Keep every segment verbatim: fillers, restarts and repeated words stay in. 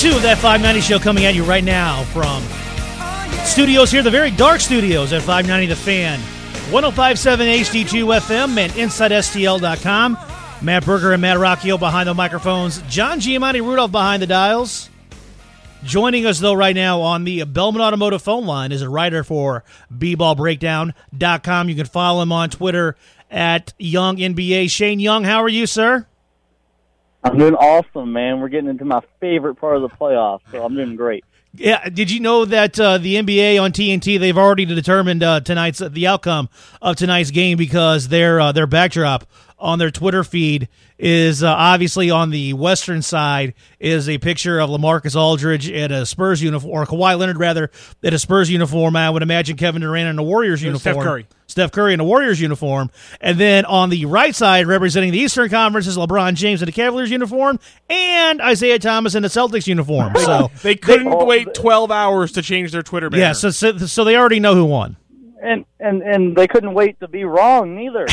two of that five ninety show coming at you right now from studios here, the very dark studios at five ninety The Fan, one oh five point seven H D two F M and inside S T L dot com. Matt Berger and Matt Rocchio behind the microphones. John Giamatti Rudolph behind the dials. Joining us, though, right now on the Bellman Automotive phone line is a writer for B ball breakdown dot com. You can follow him on Twitter at Young N B A. Shane Young, how are you, sir? I'm doing awesome, man. We're getting into my favorite part of the playoffs, so I'm doing great. Yeah, did you know that uh, the N B A on T N T, they've already determined uh, tonight's the outcome of tonight's game because their uh, their backdrop on their Twitter feed is uh, obviously on the western side is a picture of LaMarcus Aldridge at a Spurs uniform, or Kawhi Leonard rather, at a Spurs uniform. I would imagine Kevin Durant in a Warriors uniform. Steph Curry. Steph Curry in a Warriors uniform. And then on the right side, representing the Eastern Conference, is LeBron James in a Cavaliers uniform and Isaiah Thomas in a Celtics uniform. So they couldn't they, wait twelve hours to change their Twitter banner. Yeah, so, so so they already know who won. And and and they couldn't wait to be wrong neither.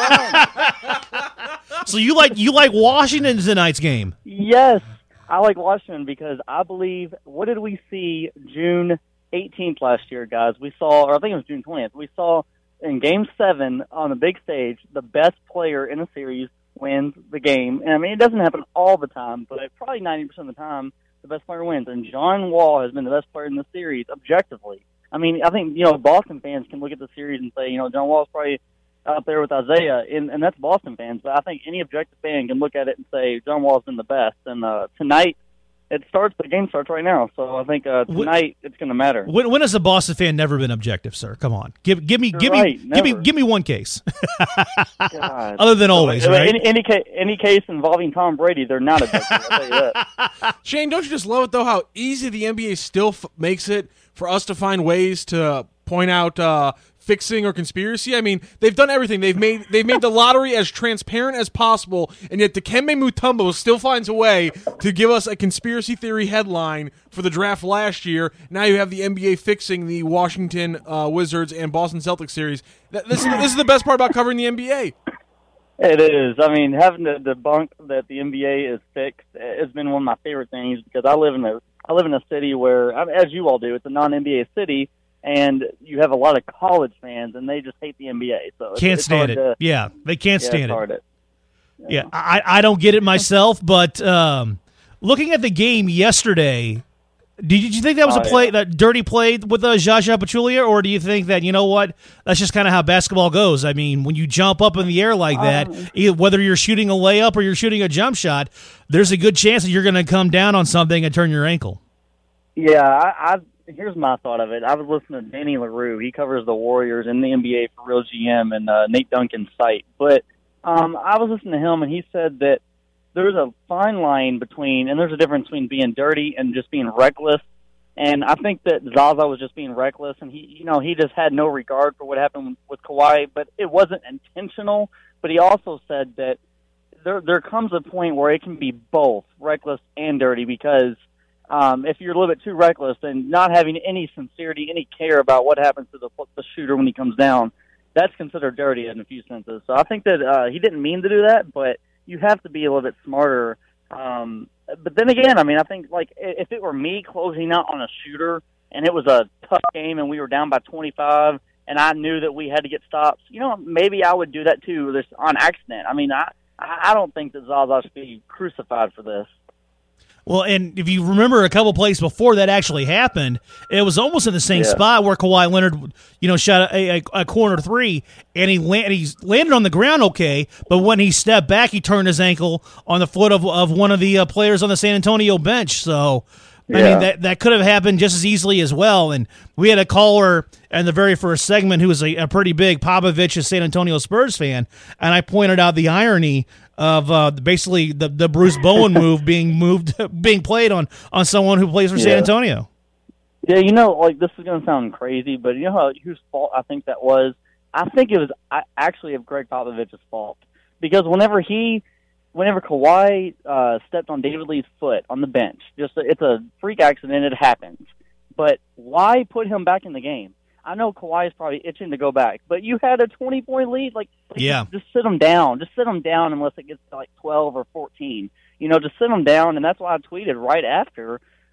So you like you like Washington tonight's game? Yes, I like Washington because I believe. What did we see June eighteenth last year, guys? We saw, or I think it was June twentieth. We saw in Game Seven on the big stage, the best player in a series wins the game. And I mean, it doesn't happen all the time, but probably ninety percent of the time, the best player wins. And John Wall has been the best player in the series objectively. I mean, I think, you know, Boston fans can look at the series and say, you know, John Wall's probably out there with Isaiah, and, and that's Boston fans. But I think any objective fan can look at it and say John Wall's been the best. And uh, tonight, it starts. The game starts right now, so I think uh, tonight when, it's going to matter. When, when has a Boston fan never been objective, sir? Come on, give give me You're give right, me never. give me give me one case. God. Other than always, so, right? Any, any, case, any case involving Tom Brady, they're not objective. I'll tell you that. Shane, don't you just love it though? How easy the N B A still f- makes it for us to find ways to point out uh, fixing or conspiracy. I mean, they've done everything. They've made they've made the lottery as transparent as possible, and yet Dikembe Mutombo still finds a way to give us a conspiracy theory headline for the draft last year. Now you have the N B A fixing the Washington uh, Wizards and Boston Celtics series. This, this is the best part about covering the N B A. It is. I mean, having to debunk that the N B A is fixed has been one of my favorite things because I live in a I live in a city where, as you all do, it's a non-N B A city. And you have a lot of college fans, and they just hate the N B A. So it's, can't it's stand it. To, yeah, they can't yeah, stand it's it. Hard to, yeah, yeah I, I don't get it myself. But um, looking at the game yesterday, did you think that was oh, a play, yeah. that dirty play with uh, Zaza Pachulia, or do you think that, you know what, that's just kind of how basketball goes? I mean, when you jump up in the air like that, um, whether you're shooting a layup or you're shooting a jump shot, there's a good chance that you're going to come down on something and turn your ankle. Yeah, I, I here's my thought of it. I was listening to Danny LaRue. He covers the Warriors in the N B A for Real G M and uh, Nate Duncan's site. But um, I was listening to him, and he said that there's a fine line between, and there's a difference between being dirty and just being reckless. And I think that Zaza was just being reckless, and he, you know, he just had no regard for what happened with Kawhi. But it wasn't intentional. But he also said that there there comes a point where it can be both reckless and dirty because. Um, if you're a little bit too reckless and not having any sincerity, any care about what happens to the, the shooter when he comes down, that's considered dirty in a few senses. So I think that uh, he didn't mean to do that, but you have to be a little bit smarter. Um, but then again, I mean, I think like if it were me closing out on a shooter and it was a tough game and we were down by twenty-five and I knew that we had to get stops, you know, maybe I would do that too, just on accident. I mean, I I don't think that Zaza should be crucified for this. Well, and if you remember a couple plays before that actually happened, it was almost in the same yeah. spot where Kawhi Leonard, you know, shot a, a, a corner three, and he land, he landed on the ground okay, but when he stepped back, he turned his ankle on the foot of, of one of the uh, players on the San Antonio bench. So, I yeah. mean, that, that could have happened just as easily as well. And we had a caller in the very first segment who was a, a pretty big Popovich, a San Antonio Spurs fan, and I pointed out the irony of uh, basically the, the Bruce Bowen move being moved, being played on, on someone who plays for yeah. San Antonio. Yeah, you know, like this is going to sound crazy, but you know how, whose fault I think that was? I think it was actually of Greg Popovich's fault because whenever he, whenever Kawhi uh, stepped on David Lee's foot on the bench, just a, it's a freak accident, it happens. But why put him back in the game? I know Kawhi is probably itching to go back, but you had a twenty-point lead. Like, yeah. just, just sit him down. Just sit him down unless it gets to like twelve or fourteen. You know, just sit him down, and that's why I tweeted right after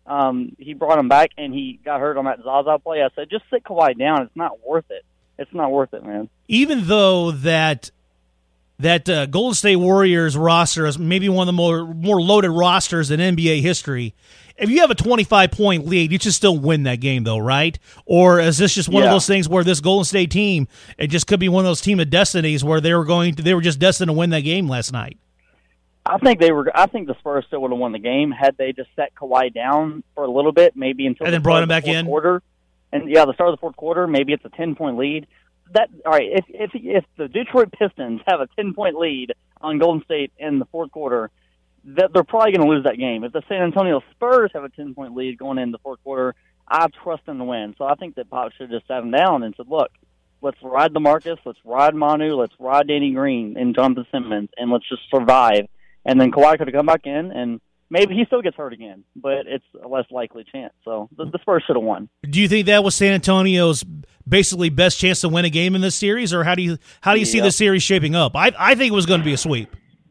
um, he brought him back and he got hurt on that Zaza play. I said, just sit Kawhi down. It's not worth it. It's not worth it, man. Even though that that uh, Golden State Warriors roster is maybe one of the more more loaded rosters in N B A history, if you have a twenty-five point lead, you should still win that game, though, right? Or is this just one yeah. of those things where this Golden State team, it just could be one of those team of destinies where they were going to, they were just destined to win that game last night? I think they were. I think the Spurs still would have won the game had they just set Kawhi down for a little bit, maybe until and then the brought him of back the fourth in. Quarter. And yeah, the start of the fourth quarter, maybe it's a ten point lead. That all right? If if if the Detroit Pistons have a ten point lead on Golden State in the fourth quarter, that they're probably going to lose that game. If the San Antonio Spurs have a ten point lead going into the fourth quarter, I trust them to win. So I think that Pop should have just sat him down and said, "Look, let's ride LaMarcus, let's ride Manu, let's ride Danny Green and Jonathan Simmons, and let's just survive." And then Kawhi could have come back in, and maybe he still gets hurt again, but it's a less likely chance. So the, the Spurs should have won. Do you think that was San Antonio's basically best chance to win a game in this series, or how do you how do you see Yeah. the series shaping up? I I think it was going to be a sweep.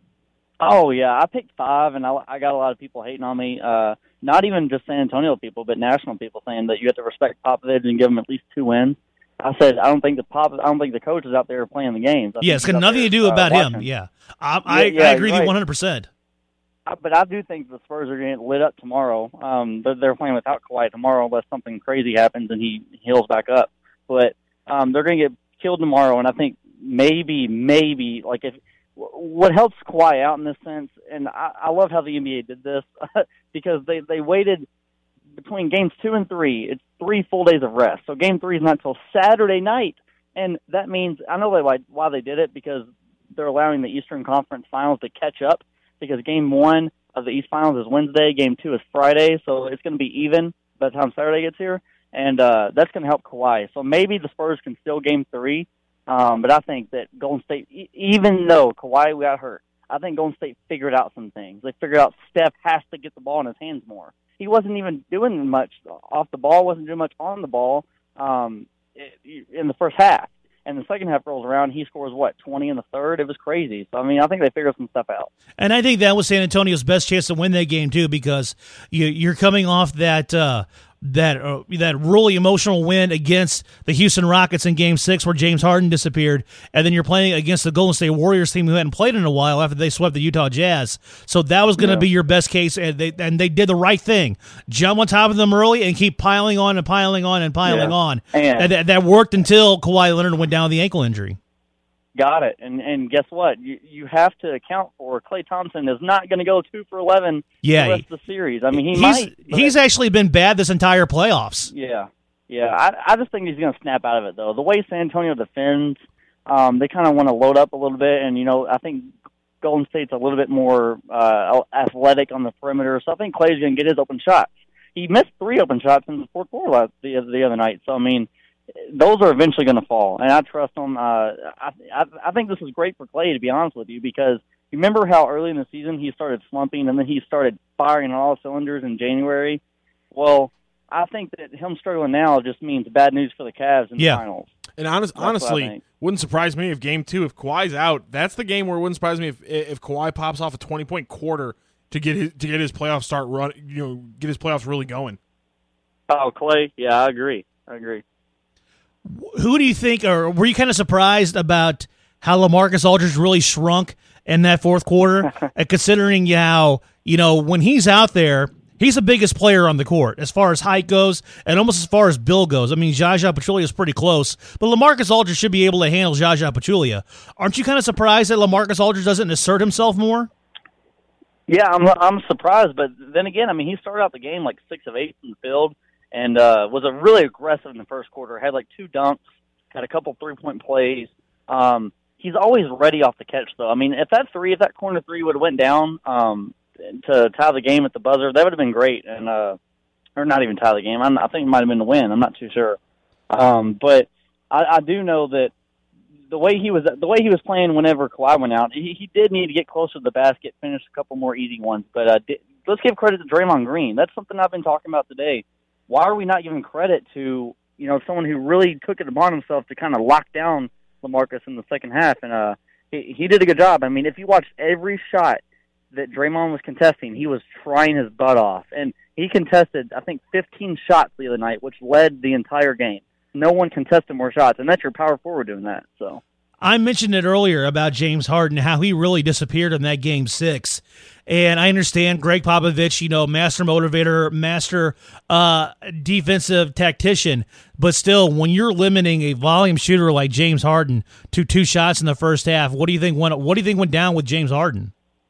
Oh, yeah. I picked five, and I, I got a lot of people hating on me. Uh, not even just San Antonio people, but national people saying that you have to respect Popovich and give him at least two wins. I said I don't think the Pop, I don't think the coach is out there playing the games. I Yeah, think it's he's got out nothing there, to do uh, about him. watching. Yeah, I I, Yeah, yeah, I agree with you're you one right. hundred percent. Uh, But I do think the Spurs are going to get lit up tomorrow. Um, they're, they're playing without Kawhi tomorrow unless something crazy happens and he heals back up. But um, they're going to get killed tomorrow, and I think maybe, maybe, like if what helps Kawhi out in this sense, and I, I love how the N B A did this because they, they waited between games two and three. It's three full days of rest. So game three is not until Saturday night, and that means I know they, why, why they did it because they're allowing the Eastern Conference Finals to catch up. Because game one of the East Finals is Wednesday, game two is Friday, so it's going to be even by the time Saturday gets here, and uh, that's going to help Kawhi. So maybe the Spurs can steal game three, um, but I think that Golden State, e- even though Kawhi got hurt, I think Golden State figured out some things. They figured out Steph has to get the ball in his hands more. He wasn't even doing much off the ball, wasn't doing much on the ball um, in the first half. And the second half rolls around, he scores, what, twenty in the third? It was crazy. So, I mean, I think they figured some stuff out. And I think that was San Antonio's best chance to win that game, too, because you, you're coming off that uh, that uh, that really emotional win against the Houston Rockets in Game six where James Harden disappeared, and then you're playing against the Golden State Warriors team who hadn't played in a while after they swept the Utah Jazz. So that was going to Yeah. be your best case, and they, and they did the right thing. Jump on top of them early and keep piling on and piling on and piling Yeah. on. And- And that, that worked until Kawhi Leonard went down with the ankle injury. Got it. And and guess what? You you have to account for Klay Thompson is not going to go two for eleven Yeah, the rest of the series. I mean, he he's, might. but- He's actually been bad this entire playoffs. Yeah. Yeah. I, I just think he's going to snap out of it, though. The way San Antonio defends, um, they kind of want to load up a little bit. And, you know, I think Golden State's a little bit more uh, athletic on the perimeter. So I think Klay's going to get his open shots. He missed three open shots in the fourth quarter last, the, the other night. So, I mean, those are eventually going to fall, and I trust them. Uh, I, I, I think this is great for Klay, to be honest with you, because you remember how early in the season he started slumping, and then he started firing on all cylinders in January? Well, I think that him struggling now just means bad news for the Cavs in Yeah. the finals. And honest, That's what I honestly, think. wouldn't surprise me if game two, if Kawhi's out, that's the game where it wouldn't surprise me if if Kawhi pops off a twenty point quarter to get his to get his playoff start run, you know, get his playoffs really going. Oh, Klay? Yeah, I agree. I agree. Who do you think, or were you kind of surprised about how LaMarcus Aldridge really shrunk in that fourth quarter? And considering how, you know, when he's out there, he's the biggest player on the court as far as height goes and almost as far as build goes. I mean, Zaza Pachulia is pretty close, but LaMarcus Aldridge should be able to handle Zaza Pachulia. Aren't you kind of surprised that LaMarcus Aldridge doesn't assert himself more? Yeah, I'm I'm surprised, but then again, I mean, he started out the game like six of eight from the field, and uh, was a really aggressive in the first quarter. Had like two dunks, had a couple three point plays. Um, he's always ready off the catch, though. I mean, if that three, if that corner three would have went down um, to tie the game at the buzzer, that would have been great, and uh, or not even tie the game. I'm, I think it might have been the win. I'm not too sure, um, but I, I do know that. The way he was, the way he was playing whenever Kawhi went out, he, he did need to get closer to the basket, finish a couple more easy ones. But uh, di- let's give credit to Draymond Green. That's something I've been talking about today. Why are we not giving credit to you know someone who really took it upon himself to kind of lock down LaMarcus in the second half? And uh, he, he did a good job. I mean, if you watch every shot that Draymond was contesting, he was trying his butt off. And he contested, I think, fifteen shots the other night, which led the entire game. No one contested more shots, and that's your power forward doing that. So I mentioned it earlier about James Harden, how he really disappeared in that game six. And I understand Greg Popovich, you know, master motivator, master uh, defensive tactician, but still, when you're limiting a volume shooter like James Harden to two shots in the first half, what do you think went? What do you think went down with James Harden?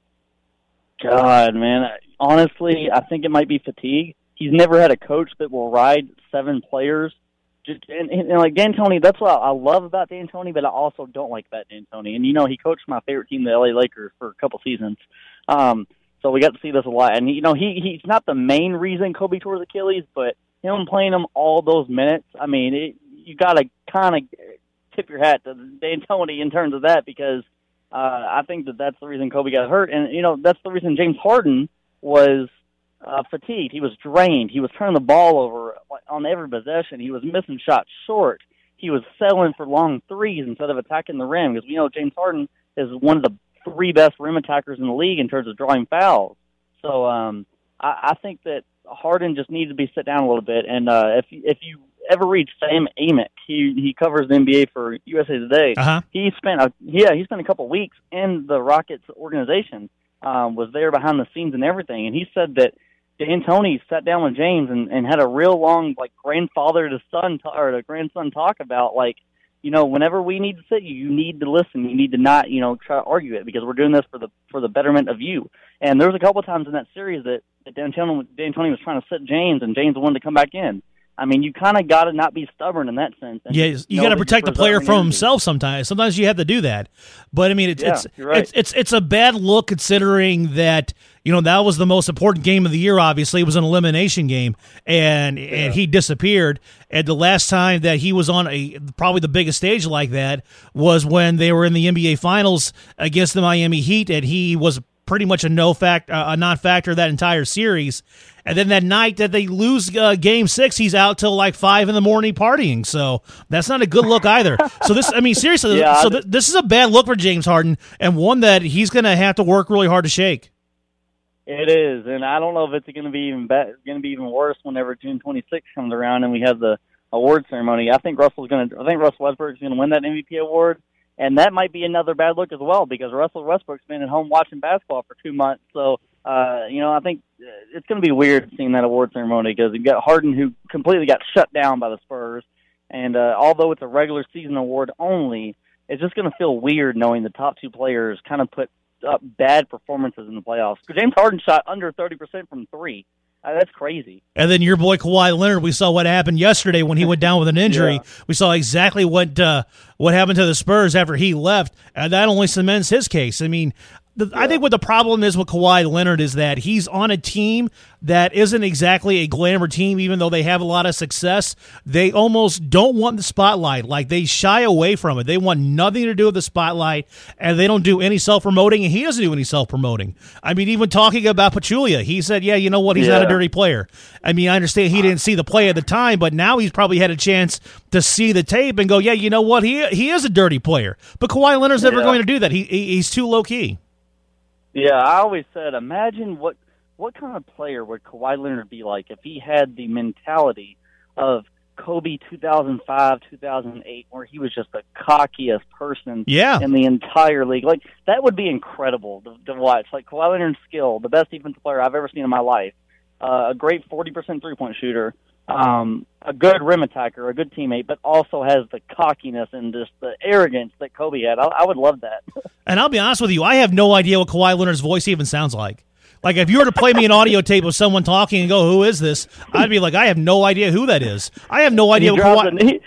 God, man, honestly, I think it might be fatigue. He's never had a coach that will ride seven players. Just, and, and, and like D'Antoni, that's what I love about D'Antoni, but I also don't like about D'Antoni. And, you know, he coached my favorite team, the L A Lakers, for a couple seasons. Um, so we got to see this a lot. And, you know, he he's not the main reason Kobe tore his Achilles, but him playing him all those minutes, I mean, it, you got to kind of tip your hat to D'Antoni in terms of that, because uh, I think that that's the reason Kobe got hurt. And, you know, that's the reason James Harden was uh, fatigued. He was drained. He was turning the ball over on every possession. He was missing shots short. He was settling for long threes instead of attacking the rim, because we know James Harden is one of the three best rim attackers in the league in terms of drawing fouls. So um, I, I think that Harden just needs to be sit down a little bit. And uh, if if you ever read Sam Amick, he he covers the N B A for U S A Today. Uh-huh. He spent a, yeah he spent a couple of weeks in the Rockets organization, um, was there behind the scenes and everything, and he said that D'Antoni sat down with James and, and had a real long, like, grandfather to son t- or to grandson talk about, like, you know, whenever we need to sit you, you need to listen. You need to not, you know, try to argue it, because we're doing this for the for the betterment of you. And there was a couple of times in that series that, that D'Antoni, D'Antoni was trying to sit James, and James wanted to come back in. I mean, you kind of got to not be stubborn in that sense. And yeah, you got to protect the player from himself sometimes. Sometimes you have to do that. But, I mean, it's yeah, it's, right. it's it's it's a bad look, considering that, you know, that was the most important game of the year, obviously. It was an elimination game, and yeah. and he disappeared. And the last time that he was on a probably the biggest stage like that was when they were in the N B A Finals against the Miami Heat, and he was pretty much a no fact, uh, a non-factor that entire series. And then that night that they lose uh, Game Six, he's out till like five in the morning partying. So that's not a good look either. So this, I mean, seriously, yeah, so th- this is a bad look for James Harden, and one that he's going to have to work really hard to shake. It is, and I don't know if it's going to be even be- going to be even worse whenever June twenty-sixth comes around and we have the award ceremony. I think Russell's going to. I think Russell Westbrook's going to win that M V P award. And that might be another bad look as well, because Russell Westbrook's been at home watching basketball for two months. So, uh, you know, I think it's going to be weird seeing that award ceremony, because you've got Harden, who completely got shut down by the Spurs. And uh, although it's a regular season award only, it's just going to feel weird knowing the top two players kind of put up bad performances in the playoffs. James Harden shot under thirty percent from three. Uh, that's crazy. And then your boy Kawhi Leonard, we saw what happened yesterday when he went down with an injury. Yeah. We saw exactly what uh, what happened to the Spurs after he left, and that only cements his case. I mean, the, yeah. I think what the problem is with Kawhi Leonard is that he's on a team that isn't exactly a glamour team, even though they have a lot of success. They almost don't want the spotlight. Like, they shy away from it. They want nothing to do with the spotlight, and they don't do any self-promoting, and he doesn't do any self-promoting. I mean, even talking about Pachulia, he said, yeah, you know what, he's yeah. not a dirty player. I mean, I understand he didn't see the play at the time, but now he's probably had a chance to see the tape and go, yeah, you know what, he he is a dirty player. But Kawhi Leonard's never yeah. going to do that. He, he He's too low-key. Yeah, I always said, imagine what what kind of player would Kawhi Leonard be like if he had the mentality of Kobe two thousand five, two thousand eight, where he was just the cockiest person yeah. in the entire league. Like, that would be incredible to, to watch. Like, Kawhi Leonard's skill, the best defensive player I've ever seen in my life, uh, a great forty percent three-point shooter, um, a good rim attacker, a good teammate, but also has the cockiness and just the arrogance that Kobe had. I, I would love that. And I'll be honest with you, I have no idea what Kawhi Leonard's voice even sounds like. Like, if you were to play me an audio tape of someone talking and go, who is this? I'd be like, I have no idea who that is. I have no idea he what drives Kawhi... A, he,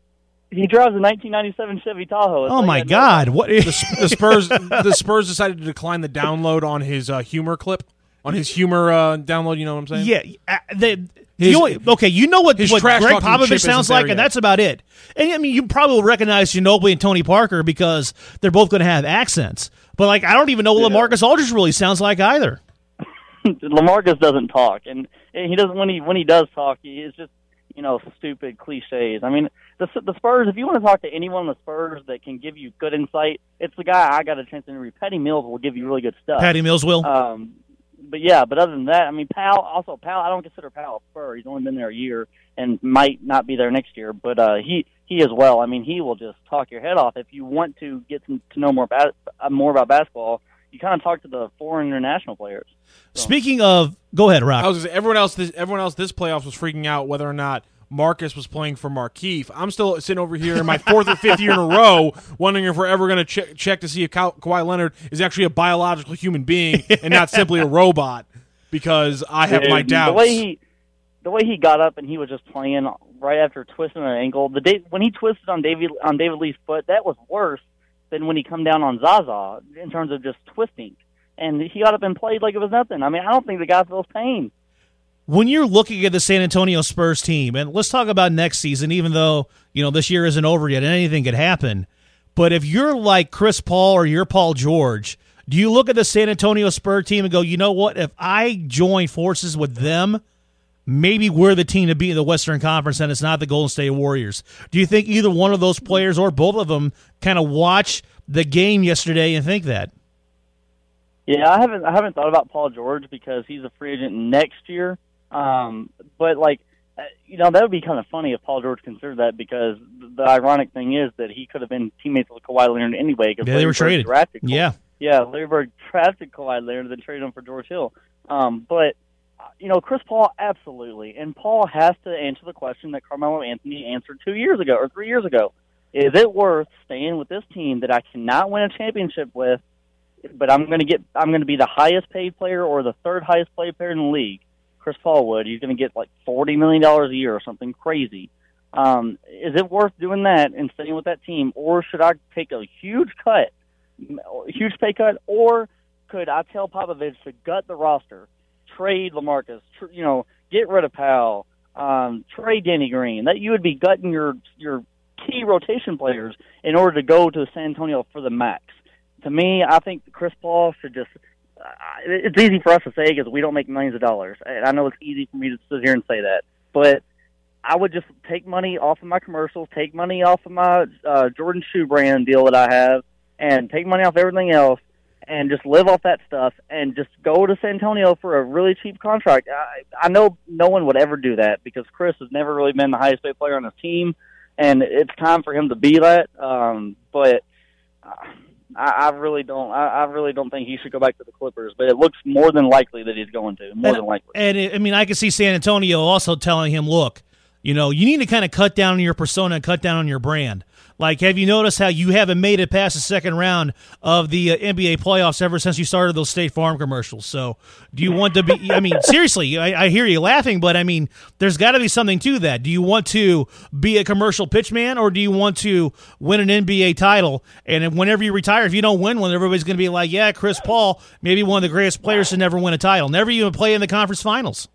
he drives a nineteen ninety-seven Chevy Tahoe. It's oh, like my God. What the, the Spurs the Spurs decided to decline the download on his uh, humor clip, on his humor uh, download, you know what I'm saying? Yeah. Uh, they, His, you, okay, you know what, what trash Greg talking chip Popovich sounds isn't there like, and yet. that's about it. And, I mean, you probably will recognize Ginobili and Tony Parker because they're both going to have accents. But, like, I don't even know what Yeah. LaMarcus Aldridge really sounds like either. LaMarcus doesn't talk, and he doesn't. When he when he does talk, he is just, you know, stupid cliches. I mean, the the Spurs. If you want to talk to anyone on the Spurs that can give you good insight, it's the guy I got a chance to interview. Patty Mills will give you really good stuff. Patty Mills will. Um, but yeah, but other than that, I mean, Powell, also Powell, I don't consider Powell a Spur. He's only been there a year and might not be there next year, but uh, he, he as well. I mean, he will just talk your head off. If you want to get some, to know more about, uh, more about basketball, you kind of talk to the foreign international players. So. Speaking of, go ahead, Rock. I was gonna say, everyone else, this, everyone else, this playoffs was freaking out whether or not Marcus was playing for Markieff. I'm still sitting over here in my fourth or fifth year in a row wondering if we're ever going to check, check to see if Ka- Kawhi Leonard is actually a biological human being and not simply a robot, because I have Dude, my doubts. The way he, the way he got up and he was just playing right after twisting an ankle. The day when he twisted on David on David Lee's foot, that was worse than when he come down on Zaza in terms of just twisting. And he got up and played like it was nothing. I mean, I don't think the guy feels pain. When you're looking at the San Antonio Spurs team, and let's talk about next season, even though, you know, this year isn't over yet and anything could happen, but if you're like Chris Paul or you're Paul George, do you look at the San Antonio Spurs team and go, you know what, if I join forces with them, maybe we're the team to beat in the Western Conference and it's not the Golden State Warriors? Do you think either one of those players or both of them kind of watch the game yesterday and think that? Yeah, I haven't I haven't thought about Paul George because he's a free agent next year. Um, but like, you know, that would be kind of funny if Paul George considered that, because the ironic thing is that he could have been teammates with Kawhi Leonard anyway. Cause yeah, they were traded. Drafted Kawhi. Yeah. Yeah, Larry Bird drafted Kawhi Leonard and then traded him for George Hill. Um, but, you know, Chris Paul, absolutely. And Paul has to answer the question that Carmelo Anthony answered two years ago or three years ago. Is it worth staying with this team that I cannot win a championship with, but I'm going to get, I'm going to be the highest paid player or the third highest paid player in the league? Chris Paul would. He's going to get like forty million dollars a year or something crazy. Um, is it worth doing that and staying with that team, or should I take a huge cut, a huge pay cut, or could I tell Popovich to gut the roster, trade LaMarcus, tr- you know, get rid of Powell, um, trade Danny Green? That you would be gutting your your key rotation players in order to go to San Antonio for the max. To me, I think Chris Paul should just. It's easy for us to say because we don't make millions of dollars. And I know it's easy for me to sit here and say that. But I would just take money off of my commercials, take money off of my uh, Jordan shoe brand deal that I have, and take money off everything else, and just live off that stuff, and just go to San Antonio for a really cheap contract. I, I know no one would ever do that because Chris has never really been the highest paid player on his team, and it's time for him to be that. Um, but... Uh, I, I really don't. I, I really don't think he should go back to the Clippers. But it looks more than likely that he's going to. More and, than likely. And it, I mean, I could see San Antonio also telling him, "Look, you know, you need to kind of cut down on your persona and cut down on your brand. Like, have you noticed how you haven't made it past the second round of the uh, N B A playoffs ever since you started those State Farm commercials? So, do you want to be? I mean, seriously, I, I hear you laughing, but I mean, there's got to be something to that. Do you want to be a commercial pitchman, or do you want to win an N B A title? And whenever you retire, if you don't win one, everybody's going to be like, "Yeah, Chris Paul, maybe one of the greatest players to never win a title, never even play in the conference finals."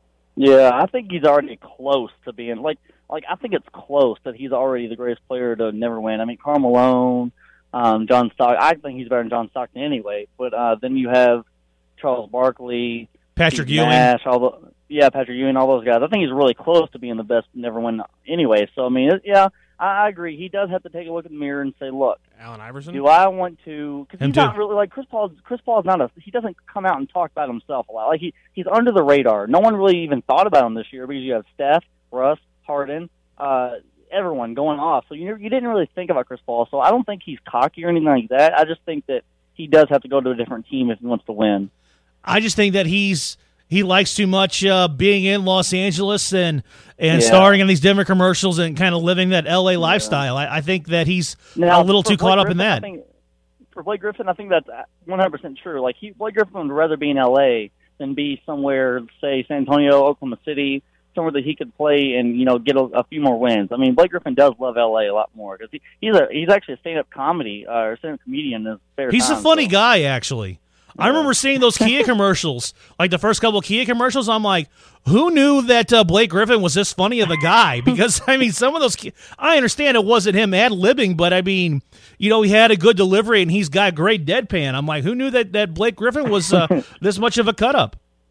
Yeah, I think he's already close to being like. Like, I think it's close that he's already the greatest player to never win. I mean, Karl Malone, um, John Stockton. I think he's better than John Stockton anyway. But uh, then you have Charles Barkley, Patrick Steve Ewing. Nash, all the yeah, Patrick Ewing, all those guys. I think he's really close to being the best to never win anyway. So, I mean, it, yeah, I, I agree. He does have to take a look in the mirror and say, look, Allen Iverson? do I want to – because he's too. not really – like, Chris Paul Chris Paul's not a – he doesn't come out and talk about himself a lot. Like, he he's under the radar. No one really even thought about him this year because you have Steph, Russ, Harden, Uh, everyone going off. So you you didn't really think about Chris Paul. So I don't think he's cocky or anything like that. I just think that he does have to go to a different team if he wants to win. I just think that he's he likes too much uh, being in Los Angeles and and Yeah. starring in these different commercials and kind of living that L A lifestyle. I, I think that he's Now, a little for too Blake caught up in Griffin, I that. think, for Blake Griffin, I think that's one hundred percent true. Like he, Blake Griffin would rather be in L A than be somewhere, say San Antonio, Oklahoma City, somewhere that he could play and, you know, get a, a few more wins. I mean, Blake Griffin does love L A a lot more because he, he's a he's actually a stand-up comedy uh, or stand-up comedian in his spare He's time, a funny so. guy, actually. I remember seeing those Kia commercials, like the first couple of Kia commercials. I'm like, who knew that uh, Blake Griffin was this funny of a guy? Because, I mean, some of those Kia, I understand it wasn't him ad-libbing, but, I mean, you know, he had a good delivery and he's got great deadpan. I'm like, who knew that, that Blake Griffin was uh, this much of a cut-up?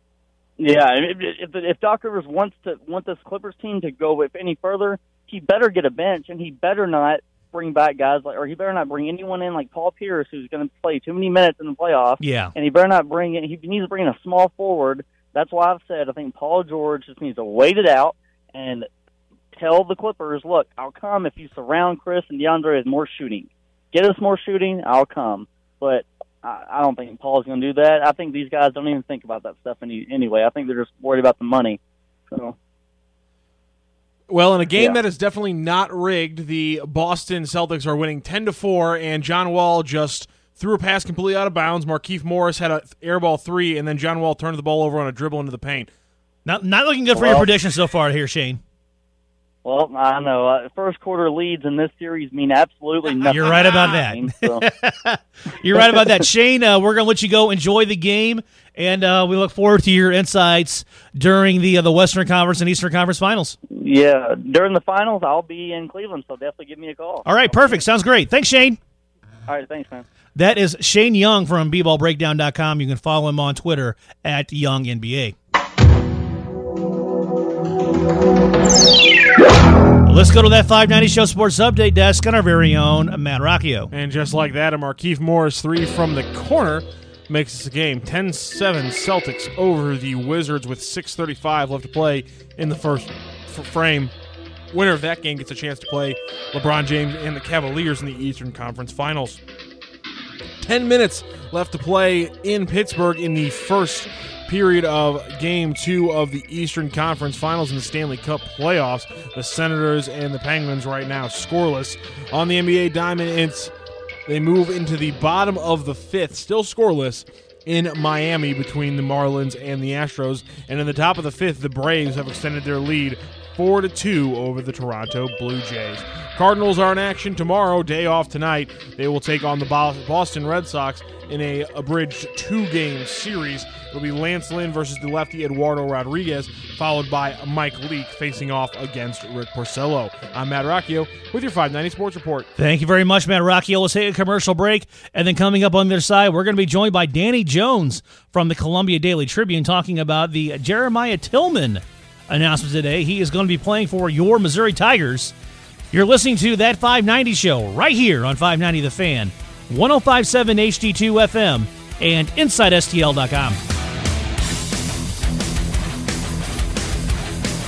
Yeah, if, if, if Doc Rivers wants to want this Clippers team to go if any further, he better get a bench, and he better not bring back guys like, or he better not bring anyone in like Paul Pierce, who's going to play too many minutes in the playoffs. Yeah. And he better not bring in, he needs to bring in a small forward. That's why I've said I think Paul George just needs to wait it out and tell the Clippers, look, I'll come if you surround Chris and DeAndre with more shooting. Get us more shooting, I'll come. But I, I don't think Paul's going to do that. I think these guys don't even think about that stuff any, anyway. I think they're just worried about the money. So. Well, in a game Yeah. that is definitely not rigged, the Boston Celtics are winning ten to four, and John Wall just threw a pass completely out of bounds. Markieff Morris had an air ball three, and then John Wall turned the ball over on a dribble into the paint. Not not looking good for Well- your prediction so far here, Shane. Well, I know. Uh, first quarter leads in this series mean absolutely nothing. You're right about that. So. You're right about that. Shane, uh, we're going to let you go enjoy the game, and uh, we look forward to your insights during the uh, the Western Conference and Eastern Conference Finals. Yeah, during the finals, I'll be in Cleveland, so definitely give me a call. All right, perfect. Sounds great. Thanks, Shane. All right, thanks, man. That is Shane Young from b ball breakdown dot com. You can follow him on Twitter at Young N B A. Let's go to that five ninety Show Sports Update desk on our very own Matt Rocchio. And just like that, a Markieff Morris three from the corner makes this a game. ten seven Celtics over the Wizards with six thirty-five left to play in the first f- frame. Winner of that game gets a chance to play LeBron James and the Cavaliers in the Eastern Conference Finals. Ten minutes left to play in Pittsburgh in the first period of Game two of the Eastern Conference Finals in the Stanley Cup playoffs. The Senators and the Penguins right now scoreless. On the N B A diamond, it's they move into the bottom of the fifth, still scoreless, in Miami between the Marlins and the Astros. And in the top of the fifth, the Braves have extended their lead four to two over the Toronto Blue Jays. Cardinals are in action tomorrow, day off tonight. They will take on the Boston Red Sox in a abridged two-game series. It'll be Lance Lynn versus the lefty Eduardo Rodriguez, followed by Mike Leake facing off against Rick Porcello. I'm Matt Rocchio with your five ninety Sports Report. Thank you very much, Matt Rocchio. Let's take a commercial break, and then coming up on the other side, we're going to be joined by Danny Jones from the Columbia Daily Tribune talking about the Jeremiah Tillman announcement today. He is going to be playing for your Missouri Tigers. You're listening to That five ninety Show right here on five ninety The Fan, one oh five point seven H D two F M, and Inside S T L dot com.